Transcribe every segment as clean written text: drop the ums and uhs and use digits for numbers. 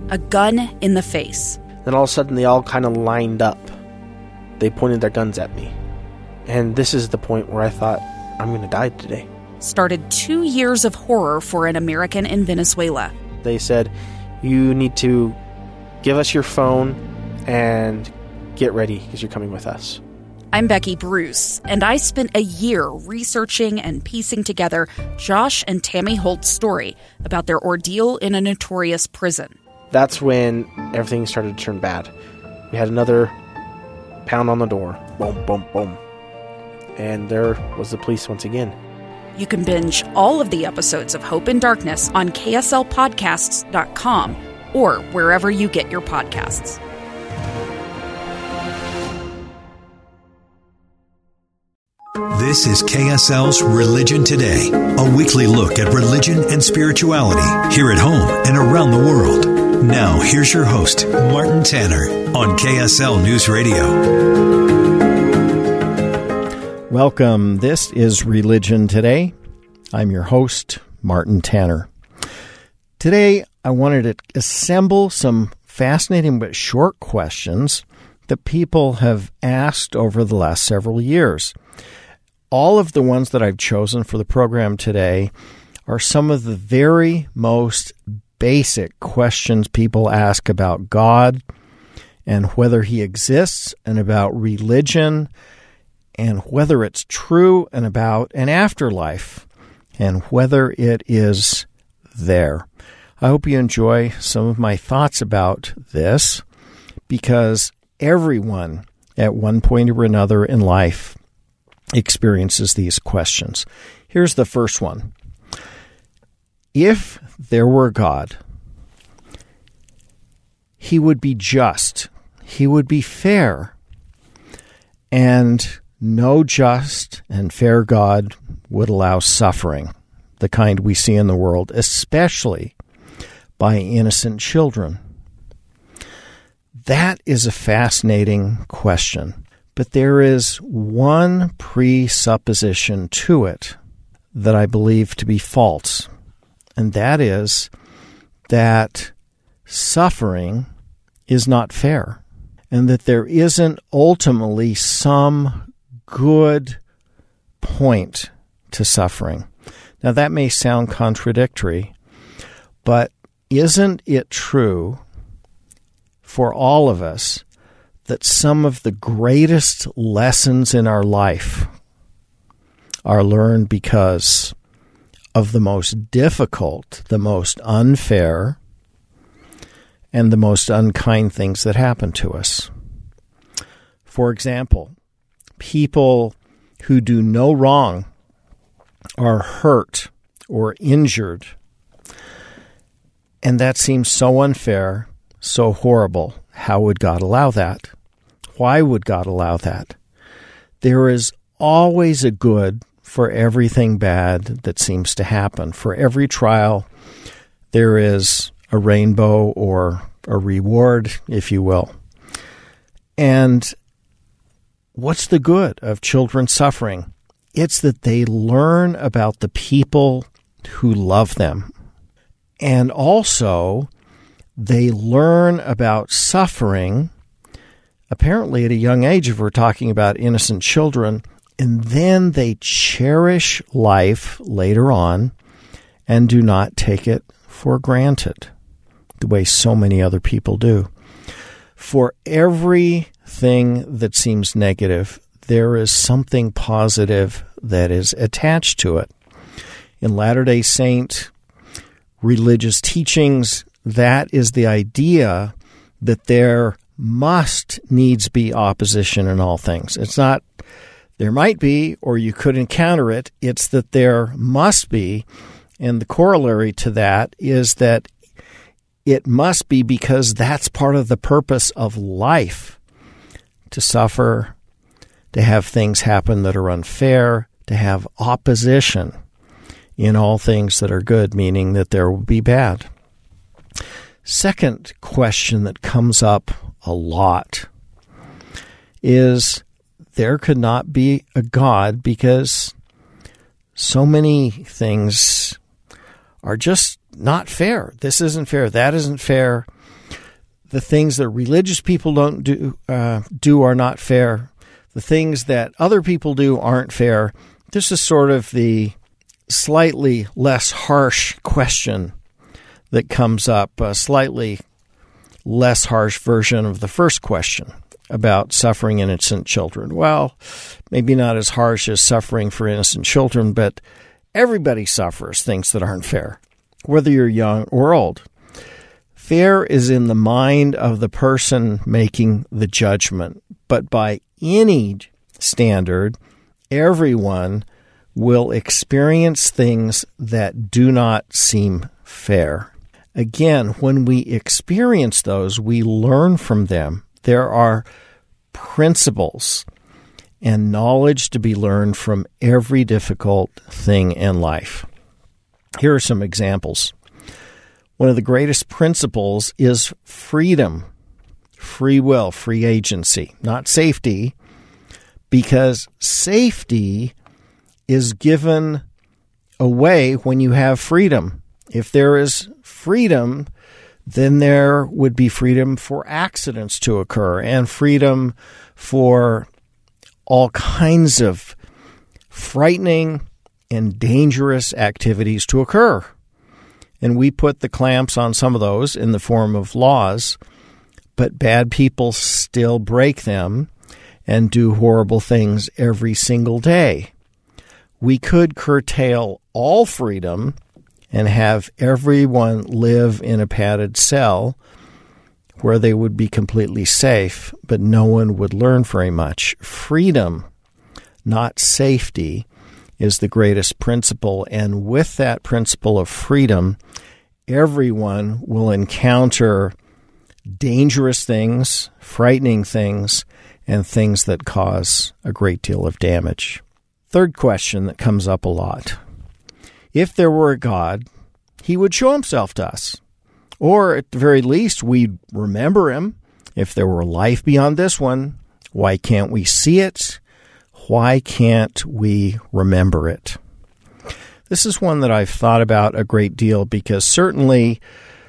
a gun in the face. Then all of a sudden, they all kind of lined up. They pointed their guns at me. And this is the point where I thought, I'm going to die today. Started 2 years of horror for an American in Venezuela. They said, you need to give us your phone and get ready because you're coming with us. I'm Becky Bruce, and I spent a year researching and piecing together Josh and Tammy Holt's story about their ordeal in a notorious prison. That's when everything started to turn bad. We had another pound on the door. Boom, boom, boom. And there was the police once again. You can binge all of the episodes of Hope in Darkness on KSLpodcasts.com or wherever you get your podcasts. This is KSL's Religion Today, a weekly look at religion and spirituality here at home and around the world. Now, here's your host, Martin Tanner, on KSL News Radio. Welcome. This is Religion Today. I'm your host, Martin Tanner. Today, I wanted to assemble some fascinating but short questions that people have asked over the last several years. All of the ones that I've chosen for the program today are some of the very most basic questions people ask about God and whether he exists, and about religion and whether it's true, and about an afterlife and whether it is there. I hope you enjoy some of my thoughts about this, because everyone at one point or another in life experiences these questions. Here's the first one. If there were God, he would be just, he would be fair, and no just and fair God would allow suffering, the kind we see in the world, especially by innocent children. That is a fascinating question. But there is one presupposition to it that I believe to be false, and that is that suffering is not fair, and that there isn't ultimately some good point to suffering. Now, that may sound contradictory, but isn't it true for all of us that some of the greatest lessons in our life are learned because of the most difficult, the most unfair, and the most unkind things that happen to us? For example, people who do no wrong are hurt or injured, and that seems so unfair, so horrible. How would God allow that? Why would God allow that? There is always a good for everything bad that seems to happen. For every trial, there is a rainbow or a reward, if you will. And what's the good of children suffering? It's that they learn about the people who love them. And also, they learn about suffering, apparently at a young age, if we're talking about innocent children, and then they cherish life later on and do not take it for granted, the way so many other people do. For everything that seems negative, there is something positive that is attached to it. In Latter-day Saint religious teachings, that is the idea that there must needs be opposition in all things. It's not there might be, or you could encounter it. It's that there must be, and the corollary to that is that it must be because that's part of the purpose of life, to suffer, to have things happen that are unfair, to have opposition in all things that are good, meaning that there will be bad. Second question that comes up a lot is there could not be a God because so many things are just not fair. This isn't fair. That isn't fair. the things that religious people don't do are not fair. The things that other people do aren't fair. This is sort of the slightly less harsh question that comes up, a slightly less harsh version of the first question about suffering innocent children. Well, maybe not as harsh as suffering for innocent children, but everybody suffers things that aren't fair, whether you're young or old. Fair is in the mind of the person making the judgment, but by any standard, everyone will experience things that do not seem fair. Again, when we experience those, we learn from them. There are principles and knowledge to be learned from every difficult thing in life. Here are some examples. One of the greatest principles is freedom, free will, free agency, not safety, because safety is given away when you have freedom. If there is freedom, then there would be freedom for accidents to occur and freedom for all kinds of frightening and dangerous activities to occur. And we put the clamps on some of those in the form of laws, but bad people still break them and do horrible things every single day. We could curtail all freedom and have everyone live in a padded cell where they would be completely safe, but no one would learn very much. Freedom, not safety, is the greatest principle, and with that principle of freedom, everyone will encounter dangerous things, frightening things, and things that cause a great deal of damage. Third question that comes up a lot. If there were a God, he would show himself to us, or at the very least, we'd remember him. If there were life beyond this one, why can't we see it? Why can't we remember it? This is one that I've thought about a great deal because certainly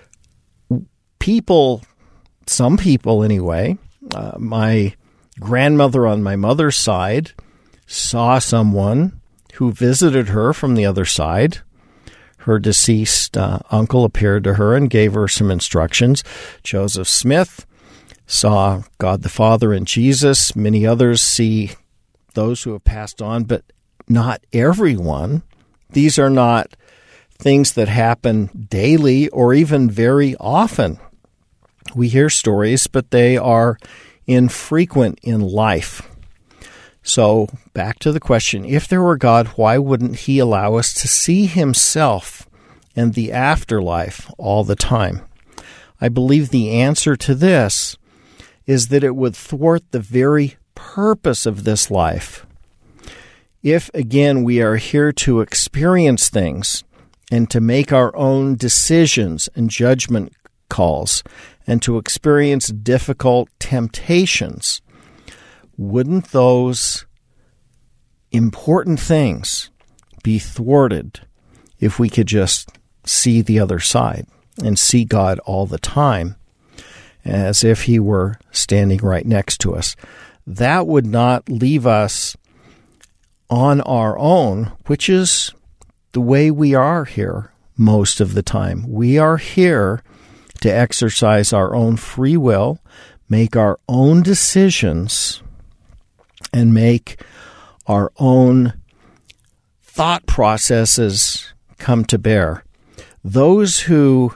people, some people anyway, my grandmother on my mother's side saw someone who visited her from the other side. Her deceased uncle appeared to her and gave her some instructions. Joseph Smith saw God the Father and Jesus. Many others see those who have passed on, but not everyone. These are not things that happen daily or even very often. We hear stories, but they are infrequent in life. So back to the question, if there were God, why wouldn't he allow us to see himself and the afterlife all the time? I believe the answer to this is that it would thwart the very purpose of this life. If, again, we are here to experience things and to make our own decisions and judgment calls and to experience difficult temptations, wouldn't those important things be thwarted if we could just see the other side and see God all the time as if he were standing right next to us? That would not leave us on our own, which is the way we are here most of the time. We are here to exercise our own free will, make our own decisions, and make our own thought processes come to bear. Those who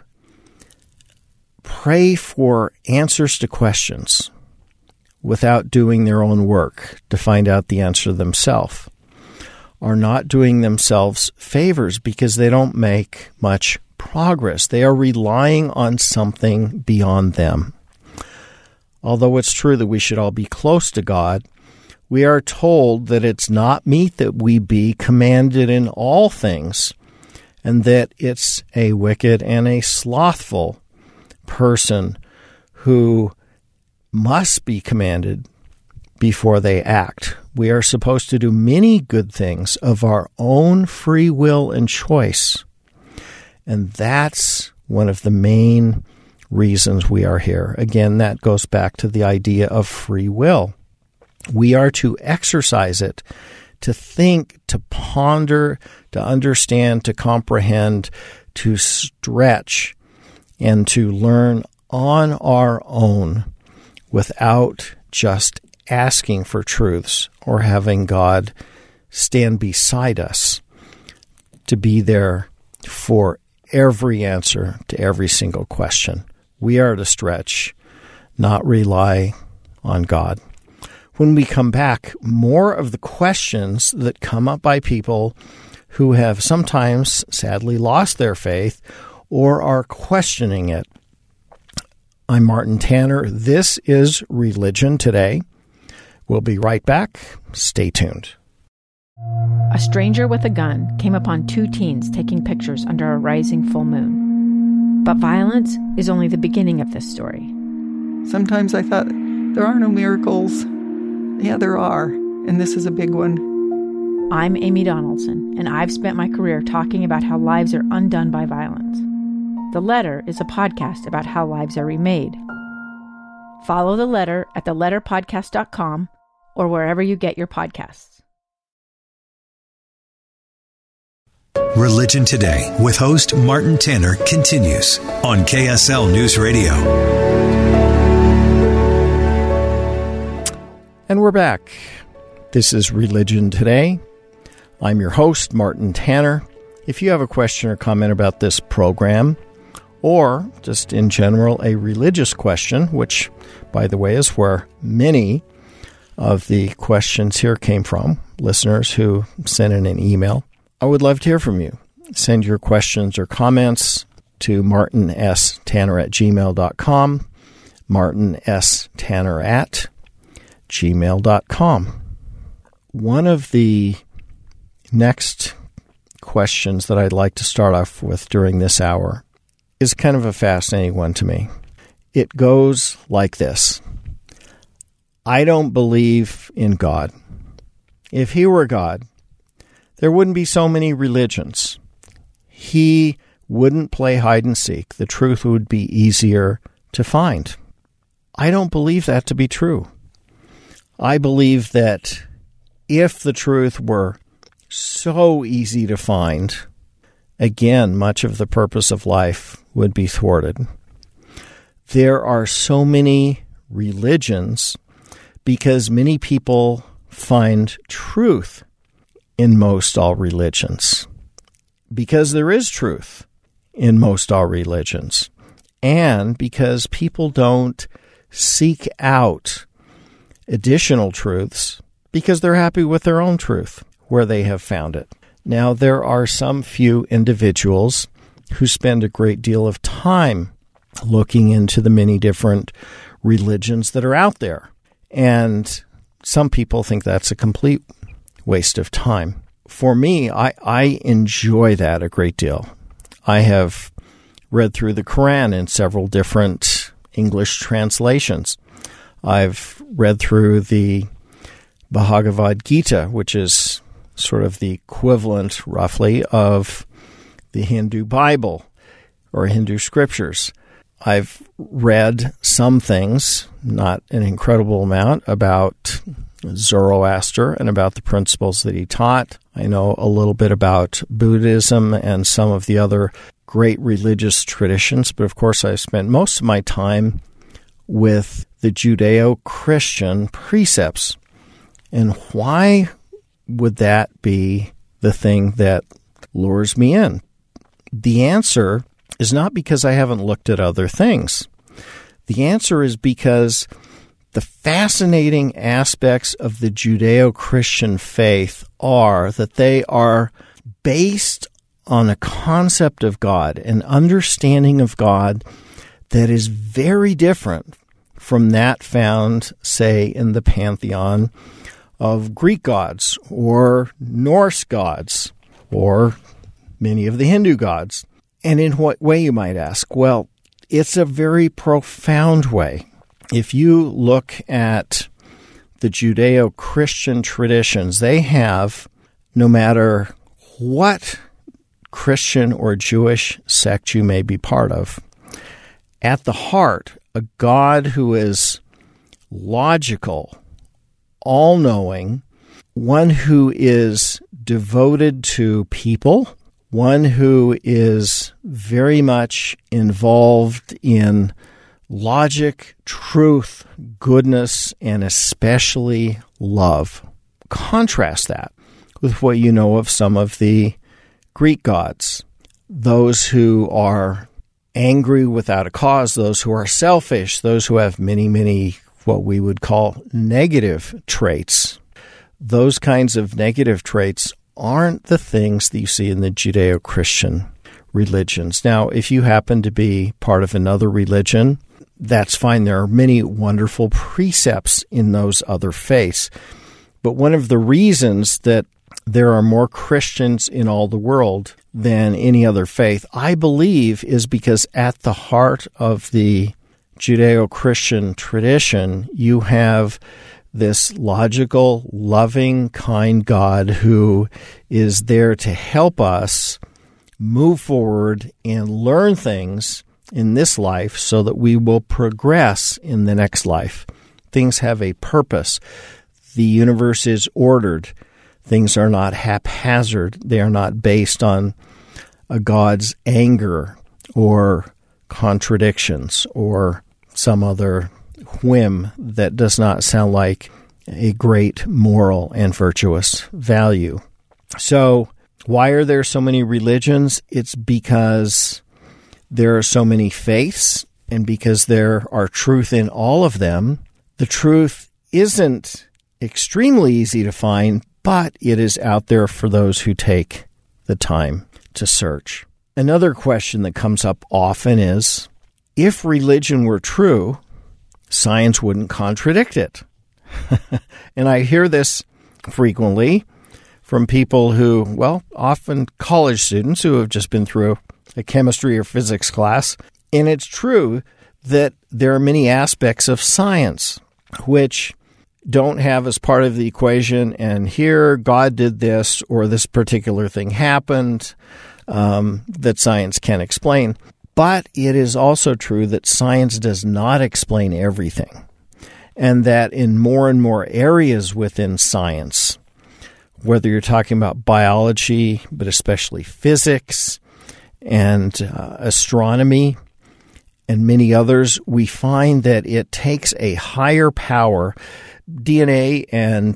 pray for answers to questions without doing their own work to find out the answer themselves are not doing themselves favors because they don't make much progress. They are relying on something beyond them. Although it's true that we should all be close to God, we are told that it's not meet that we be commanded in all things, and that it's a wicked and a slothful person who must be commanded before they act. We are supposed to do many good things of our own free will and choice. And that's one of the main reasons we are here. Again, that goes back to the idea of free will. We are to exercise it, to think, to ponder, to understand, to comprehend, to stretch, and to learn on our own without just asking for truths or having God stand beside us to be there for every answer to every single question. We are to stretch, not rely on God. When we come back, more of the questions that come up by people who have sometimes sadly lost their faith or are questioning it. I'm Martin Tanner. This is Religion Today. We'll be right back. Stay tuned. A stranger with a gun came upon two teens taking pictures under a rising full moon. But violence is only the beginning of this story. Sometimes I thought, there are no miracles. Yeah, there are, and this is a big one. I'm Amy Donaldson, and I've spent my career talking about how lives are undone by violence. The Letter is a podcast about how lives are remade. Follow The Letter at theletterpodcast.com or wherever you get your podcasts. Religion Today with host Martin Tanner continues on KSL News Radio. And we're back. This is Religion Today. I'm your host, Martin Tanner. If you have a question or comment about this program, or just in general a religious question, which, by the way, is where many of the questions here came from, listeners who sent in an email, I would love to hear from you. Send your questions or comments to martinstanner@gmail.com, martinstanner@gmail.com. One of the next questions that I'd like to start off with during this hour is kind of a fascinating one to me. It goes like this. I don't believe in God. If he were God, there wouldn't be so many religions. He wouldn't play hide and seek. The truth would be easier to find. I don't believe that to be true. I believe that if the truth were so easy to find, again, much of the purpose of life would be thwarted. There are so many religions because many people find truth in most all religions, because there is truth in most all religions, and because people don't seek out additional truths because they're happy with their own truth where they have found it. Now, there are some few individuals who spend a great deal of time looking into the many different religions that are out there, and some people think that's a complete waste of time. For me, I enjoy that a great deal. I have read through the Quran in several different English translations. I've read through the Bhagavad Gita, which is sort of the equivalent, roughly, of the Hindu Bible or Hindu scriptures. I've read some things, not an incredible amount, about Zoroaster and about the principles that he taught. I know a little bit about Buddhism and some of the other great religious traditions, but of course I've spent most of my time with the Judeo-Christian precepts. And why would that be the thing that lures me in? The answer is not because I haven't looked at other things. The answer is because the fascinating aspects of the Judeo-Christian faith are that they are based on a concept of God, an understanding of God that is very different from that found, say, in the pantheon of Greek gods or Norse gods or many of the Hindu gods. And in what way, you might ask? Well, it's a very profound way. If you look at the Judeo-Christian traditions, they have, no matter what Christian or Jewish sect you may be part of, at the heart, a God who is logical, all-knowing, one who is devoted to people, one who is very much involved in logic, truth, goodness, and especially love. Contrast that with what you know of some of the Greek gods, those who are angry without a cause, those who are selfish, those who have many, many what we would call negative traits. Those kinds of negative traits aren't the things that you see in the Judeo-Christian religions. Now, if you happen to be part of another religion, that's fine. There are many wonderful precepts in those other faiths. But one of the reasons that there are more Christians in all the world than any other faith, I believe, is because at the heart of the Judeo-Christian tradition, you have this logical, loving, kind God who is there to help us move forward and learn things in this life so that we will progress in the next life. Things have a purpose. The universe is ordered. Things are not haphazard. They are not based on a God's anger or contradictions or some other whim that does not sound like a great moral and virtuous value. So, why are there so many religions? It's because there are so many faiths, and because there are truth in all of them. The truth isn't extremely easy to find, but it is out there for those who take the time to search. Another question that comes up often is, if religion were true, science wouldn't contradict it. And I hear this frequently from people who, well, often college students who have just been through a chemistry or physics class. And it's true that there are many aspects of science which don't have as part of the equation, and here God did this or this particular thing happened that science can't explain. But it is also true that science does not explain everything, and that in more and more areas within science, whether you're talking about biology, but especially physics and astronomy and many others, we find that it takes a higher power. DNA and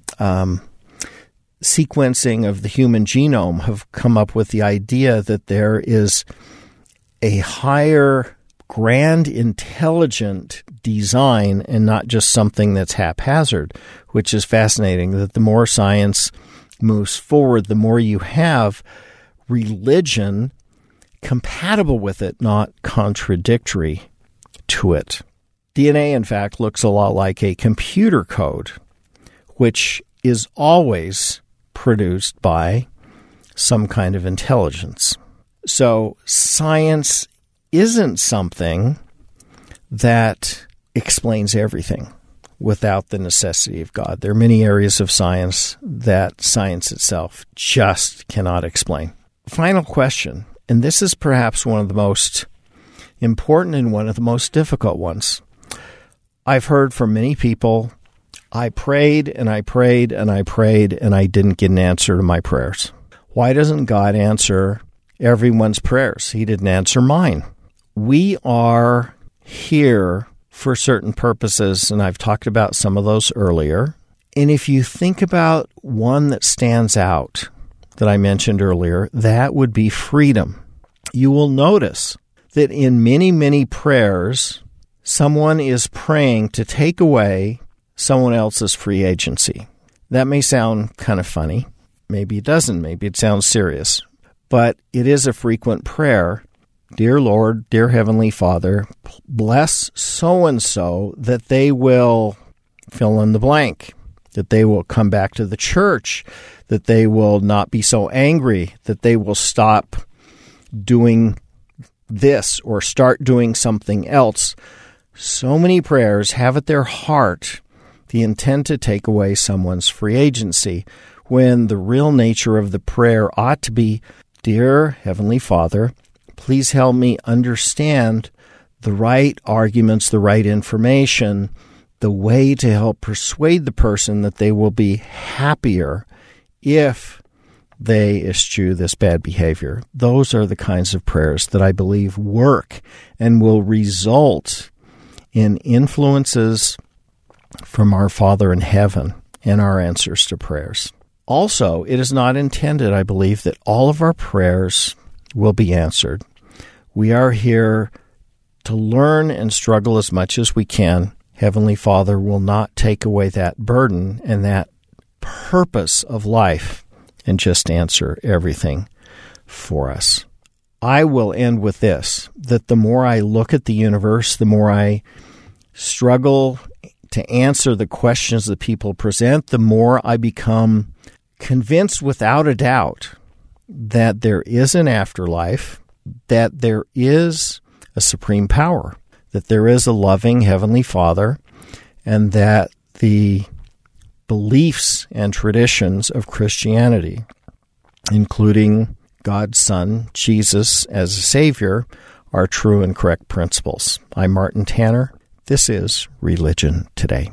sequencing of the human genome have come up with the idea that there is a higher, grand, intelligent design and not just something that's haphazard, which is fascinating, that the more science moves forward, the more you have religion compatible with it, not contradictory to it. DNA, in fact, looks a lot like a computer code, which is always produced by some kind of intelligence. So science isn't something that explains everything without the necessity of God. There are many areas of science that science itself just cannot explain. Final question, and this is perhaps one of the most important and one of the most difficult ones. I've heard from many people, I prayed and I prayed and I prayed and I didn't get an answer to my prayers. Why doesn't God answer everyone's prayers? He didn't answer mine. We are here for certain purposes, and I've talked about some of those earlier. And if you think about one that stands out that I mentioned earlier, that would be freedom. You will notice that in many, many prayers, someone is praying to take away someone else's free agency. That may sound kind of funny. Maybe it doesn't. Maybe it sounds serious. But it is a frequent prayer. Dear Lord, dear Heavenly Father, bless so-and-so that they will fill in the blank, that they will come back to the church, that they will not be so angry, that they will stop doing this or start doing something else. So many prayers have at their heart the intent to take away someone's free agency, when the real nature of the prayer ought to be, Dear Heavenly Father, please help me understand the right arguments, the right information, the way to help persuade the person that they will be happier if they eschew this bad behavior. Those are the kinds of prayers that I believe work and will result in influences from our Father in heaven and our answers to prayers. Also, it is not intended, I believe, that all of our prayers will be answered. We are here to learn and struggle as much as we can. Heavenly Father will not take away that burden and that purpose of life and just answer everything for us. I will end with this, that the more I look at the universe, the more I struggle to answer the questions that people present, the more I become convinced without a doubt that there is an afterlife, that there is a supreme power, that there is a loving Heavenly Father, and that the beliefs and traditions of Christianity, including God's Son, Jesus, as a Savior, are true and correct principles. I'm Martin Tanner. This is Religion Today.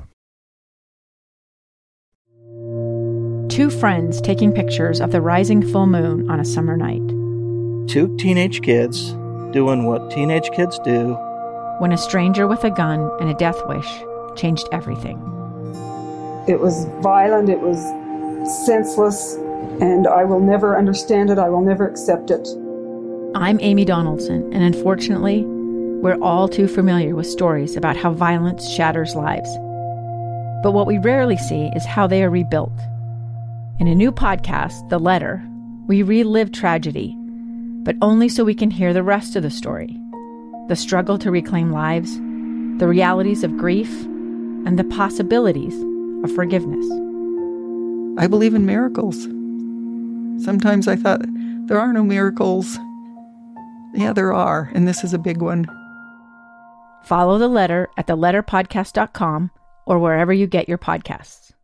Two friends taking pictures of the rising full moon on a summer night. Two teenage kids doing what teenage kids do. When a stranger with a gun and a death wish changed everything. It was violent, it was senseless, and I will never understand it, I will never accept it. I'm Amy Donaldson, and unfortunately, we're all too familiar with stories about how violence shatters lives. But what we rarely see is how they are rebuilt. In a new podcast, The Letter, we relive tragedy, but only so we can hear the rest of the story. The struggle to reclaim lives, the realities of grief, and the possibilities of forgiveness. I believe in miracles. Sometimes I thought, there are no miracles. Yeah, there are, and this is a big one. Follow The Letter at theletterpodcast.com or wherever you get your podcasts.